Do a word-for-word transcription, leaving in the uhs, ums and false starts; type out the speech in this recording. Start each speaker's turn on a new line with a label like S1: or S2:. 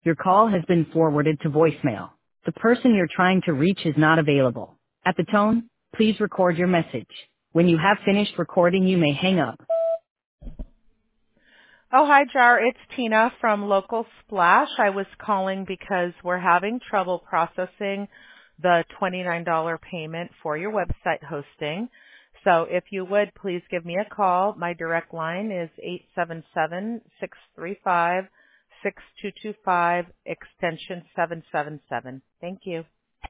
S1: Your call has been forwarded to voicemail. The person you're trying to reach is not available. At the tone, please record your message. When you have finished recording, you may hang up.
S2: Oh, hi, Jar. It's Tina from Local Splash. I was calling because we're having trouble processing the twenty-nine dollars payment for your website hosting. So if you would, please give me a call. My direct line is eight seven seven, six three five, six two two five, extension seven seven seven. Thank you.